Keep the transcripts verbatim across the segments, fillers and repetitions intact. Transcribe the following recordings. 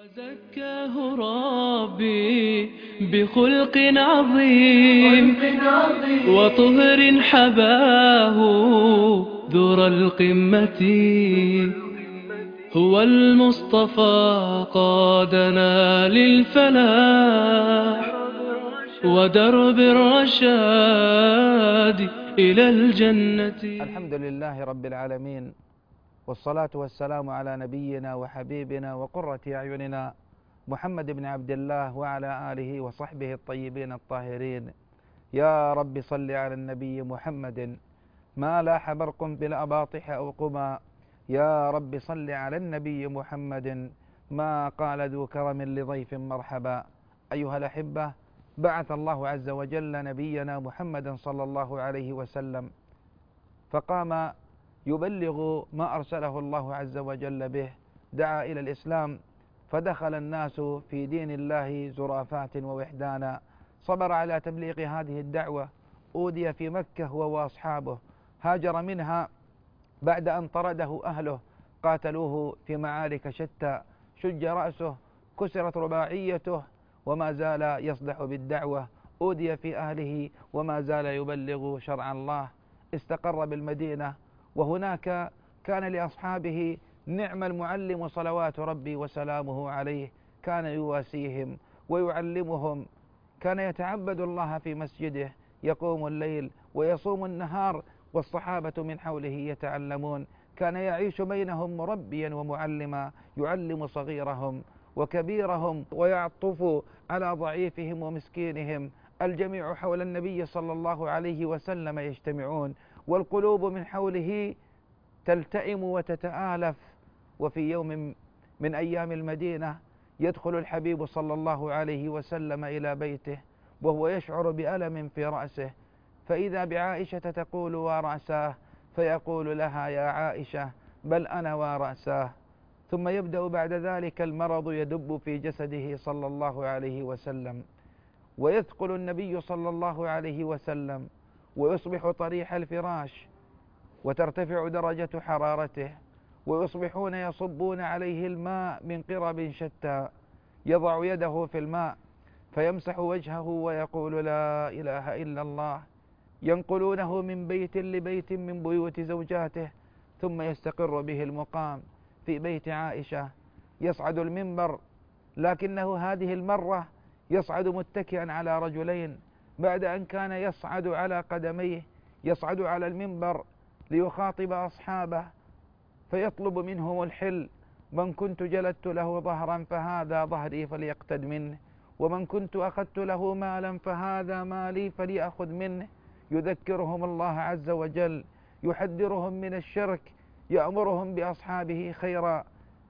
وزكاه ربي بخلق عظيم وطهر حباه ذر القمة. هو المصطفى قادنا للفلاح ودرب الرشاد إلى الجنة. الحمد لله رب العالمين، والصلاة والسلام على نبينا وحبيبنا وقرة أعيننا محمد بن عبد الله وعلى آله وصحبه الطيبين الطاهرين. يا رب صل على النبي محمد ما لاح برق بالأباطح أو قما. يا رب صل على النبي محمد ما قال ذو كرم لضيف مرحبا. أيها الأحبة، بعث الله عز وجل نبينا محمدا صلى الله عليه وسلم فقام يبلغ ما أرسله الله عز وجل به، دعا إلى الإسلام فدخل الناس في دين الله زرافات ووحدانا. صبر على تبليغ هذه الدعوة، أودي في مكة هو وأصحابه، هاجر منها بعد أن طرده أهله، قاتلوه في معارك شتى، شج رأسه، كسرت رباعيته، وما زال يصدح بالدعوة. أودي في أهله وما زال يبلغ شرع الله. استقر بالمدينة، وهناك كان لأصحابه نعم المعلم صلوات ربي وسلامه عليه، كان يواسيهم ويعلمهم، كان يتعبد الله في مسجده، يقوم الليل ويصوم النهار والصحابة من حوله يتعلمون. كان يعيش بينهم مربيا ومعلما، يعلم صغيرهم وكبيرهم ويعطف على ضعيفهم ومسكينهم. الجميع حول النبي صلى الله عليه وسلم يجتمعون، والقلوب من حوله تلتئم وتتآلف. وفي يوم من أيام المدينة يدخل الحبيب صلى الله عليه وسلم إلى بيته وهو يشعر بألم في رأسه، فإذا بعائشة تقول ورأساه، فيقول لها يا عائشة بل أنا ورأساه. ثم يبدأ بعد ذلك المرض يدب في جسده صلى الله عليه وسلم، ويثقل النبي صلى الله عليه وسلم، ويصبح طريح الفراش، وترتفع درجة حرارته، ويصبحون يصبون عليه الماء من قرب شتى. يضع يده في الماء فيمسح وجهه ويقول لا إله إلا الله. ينقلونه من بيت لبيت من بيوت زوجاته، ثم يستقر به المقام في بيت عائشة. يصعد المنبر، لكنه هذه المرة يصعد متكئا على رجلين، بعد أن كان يصعد على قدميه. يصعد على المنبر ليخاطب أصحابه فيطلب منهم الحل. من كنت جلدت له ظهرا فهذا ظهري فليقتد منه، ومن كنت أخذت له مالا فهذا مالي فليأخذ منه. يذكرهم الله عز وجل، يحذرهم من الشرك، يأمرهم بأصحابه خيرا،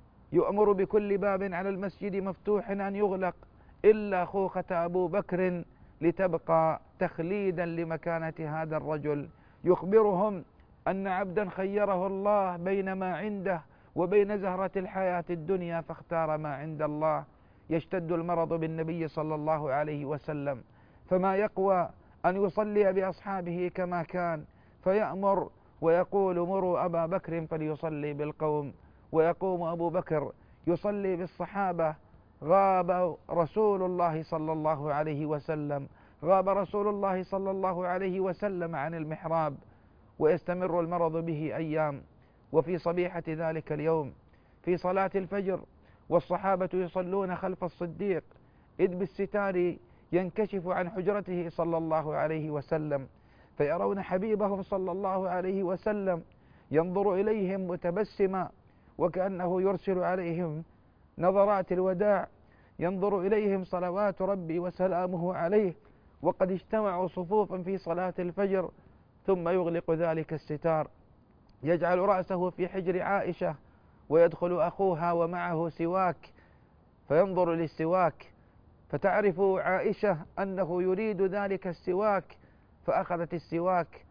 يؤمر بكل باب على المسجد مفتوح أن يغلق إلا خوخة أبو بكر لتبقى تخليدا لمكانة هذا الرجل. يخبرهم أن عبدا خيره الله بين ما عنده وبين زهرة الحياة الدنيا فاختار ما عند الله. يشتد المرض بالنبي صلى الله عليه وسلم، فما يقوى أن يصلي بأصحابه كما كان، فيأمر ويقول مروا أبا بكر فليصلي بالقوم، ويقوم أبو بكر يصلي بالصحابة. غاب رسول الله صلى الله عليه وسلم، غاب رسول الله صلى الله عليه وسلم عن المحراب، ويستمر المرض به أيام. وفي صبيحة ذلك اليوم في صلاة الفجر والصحابة يصلون خلف الصديق، إذ بالستار ينكشف عن حجرته صلى الله عليه وسلم، فيرون حبيبهم صلى الله عليه وسلم ينظر إليهم متبسما وكأنه يرسل عليهم نظرات الوداع، ينظر إليهم صلوات ربي وسلامه عليه، وقد اجتمعوا صفوفا في صلاة الفجر. ثم يغلق ذلك الستار، يجعل رأسه في حجر عائشة، ويدخل أخوها ومعه سواك، فينظر للسواك فتعرف عائشة أنه يريد ذلك السواك، فأخذت السواك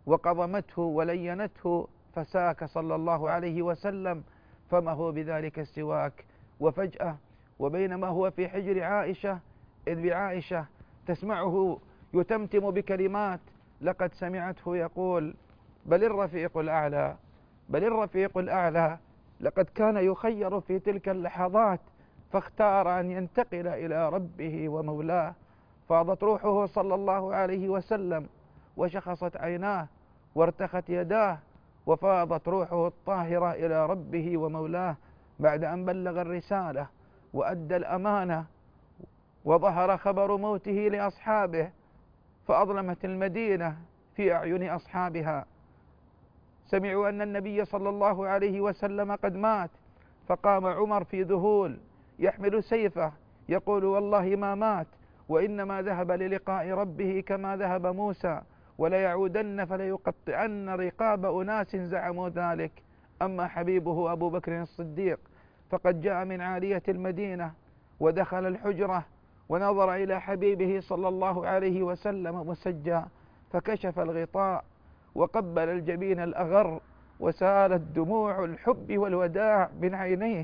وقضمته ولينته، فساك صلى الله عليه وسلم فمه بذلك السواك. وفجأة وبينما هو في حجر عائشة إذ بعائشة تسمعه يتمتم بكلمات لقد سمعته يقول بل الرفيق الأعلى، بل الرفيق الأعلى. لقد كان يخير في تلك اللحظات فاختار أن ينتقل إلى ربه ومولاه. فاضت روحه صلى الله عليه وسلم وشخصت عيناه وارتخت يداه، وفاضت روحه الطاهرة إلى ربه ومولاه بعد أن بلغ الرسالة وأدى الأمانة، وظهر خبر موته لأصحابه، فأظلمت المدينة في أعين أصحابها. سمعوا أن النبي صلى الله عليه وسلم قد مات، فقام عمر في ذهول يحمل سيفه يقول: والله ما مات، وإنما ذهب للقاء ربه كما ذهب موسى، وليعودن فليقطعن رقاب أناس زعموا ذلك. أما حبيبه أبو بكر الصديق فقد جاء من عالية المدينة ودخل الحجرة ونظر إلى حبيبه صلى الله عليه وسلم مسجى، فكشف الغطاء وقبل الجبين الأغر، وسالت دموع الحب والوداع من عينيه.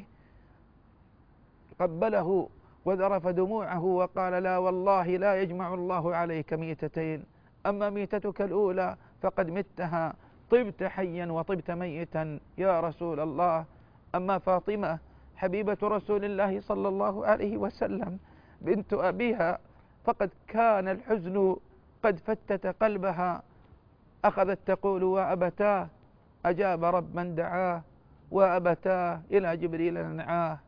قبله وذرف دموعه وقال: لا والله لا يجمع الله عليك ميتتين، أما ميتتك الأولى فقد متها، طبت حيا وطبت ميتا يا رسول الله. أما فاطمة حبيبة رسول الله صلى الله عليه وسلم بنت أبيها فقد كان الحزن قد فتت قلبها، أخذت تقول: وأبتاه أجاب رب من دعاه، وأبتاه إلى جبريل ننعاه.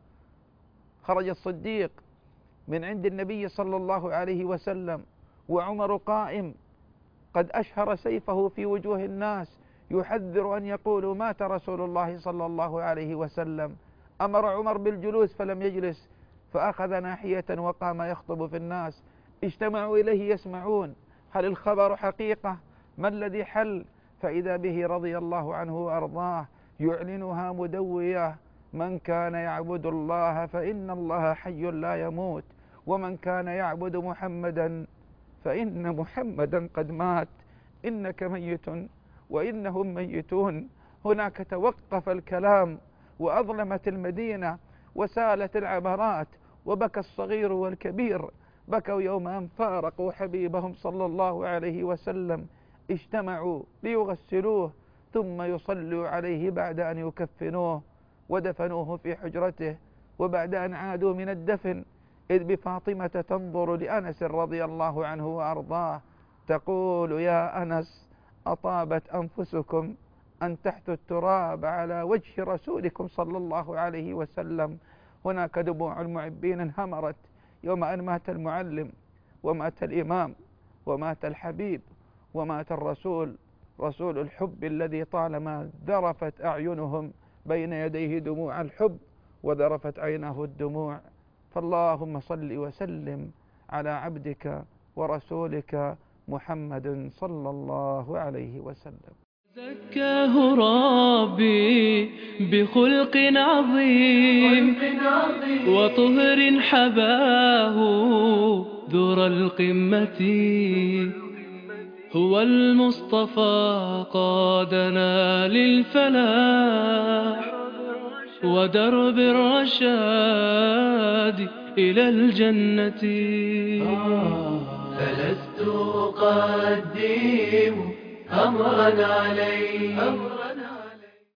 خرج الصديق من عند النبي صلى الله عليه وسلم وعمر قائم قد أشهر سيفه في وجوه الناس يحذر أن يقولوا: مات رسول الله صلى الله عليه وسلم. أمر عمر بالجلوس فلم يجلس، فأخذ ناحية وقام يخطب في الناس. اجتمعوا إليه يسمعون: هل الخبر حقيقة؟ ما الذي حل؟ فإذا به رضي الله عنه وأرضاه يعلنها مدوية: من كان يعبد الله فإن الله حي لا يموت، ومن كان يعبد محمدا فإن محمدا قد مات، إنك ميت وإنهم ميتون. هناك توقف الكلام وأظلمت المدينة وسالت العبرات، وبكى الصغير والكبير، بكوا يوم أن فارقوا حبيبهم صلى الله عليه وسلم. اجتمعوا ليغسلوه ثم يصلوا عليه بعد أن يكفنوه، ودفنوه في حجرته. وبعد أن عادوا من الدفن إذ بفاطمة تنظر لأنس رضي الله عنه وأرضاه تقول: يا أنس، أطابت أنفسكم أن تحثوا التراب على وجه رسولكم صلى الله عليه وسلم. هناك دموع المعبين انهمرت يوم أن مات المعلم، ومات الإمام، ومات الحبيب، ومات الرسول، رسول الحب الذي طالما ذرفت أعينهم بين يديه دموع الحب وذرفت عينه الدموع. فاللهم صل وسلم على عبدك ورسولك محمد صلى الله عليه وسلم. زكاه ربي بخلق عظيم وطهر حباه ذر القمة، هو المصطفى قادنا للفلاح ودرب الرشاد إلى الجنة. فلست أقدم أمرا عليه